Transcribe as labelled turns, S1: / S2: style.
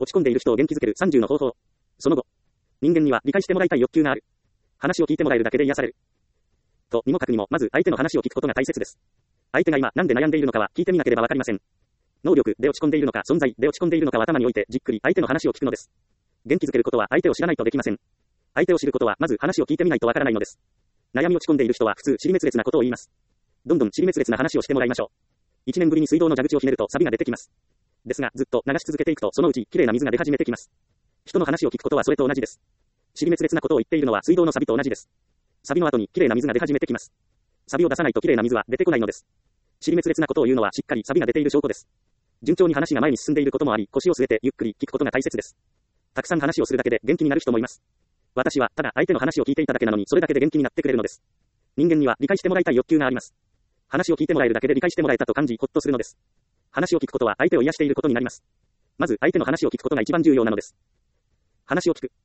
S1: 落ち込んでいる人を元気づける30の方法。その後、人間には理解してもらいたい欲求がある。話を聞いてもらえるだけで癒される。とにもかくにも、まず相手の話を聞くことが大切です。相手が今何で悩んでいるのかは聞いてみなければわかりません。能力で落ち込んでいるのか、存在で落ち込んでいるのかは頭に置いてじっくり相手の話を聞くのです。元気づけることは相手を知らないとできません。相手を知ることはまず話を聞いてみないとわからないのです。悩み落ち込んでいる人は普通尻滅裂なことを言います。どんどん尻滅裂な話をしてもらいましょう。1年ぶりに水道の蛇口をひねると錆が出てきます。ですがずっと流し続けていくとそのうち綺麗な水が出始めてきます。人の話を聞くことはそれと同じです。尻滅裂なことを言っているのは水道の錆と同じです。錆の後に綺麗な水が出始めてきます。錆を出さないと綺麗な水は出てこないのです。尻滅裂なことを言うのはしっかり錆が出ている証拠です。順調に話が前に進んでいることもあり、腰を据えてゆっくり聞くことが大切です。たくさん話をするだけで元気になる人もいます。私はただ相手の話を聞いていただけなのにそれだけで元気になってくれるのです。人間には理解してもらいたい欲求があります。話を聞いてもらえるだけで理解してもらえたと感じほっとするのです。話を聞くことは相手を癒していることになります。まず相手の話を聞くことが一番重要なのです。話を聞く。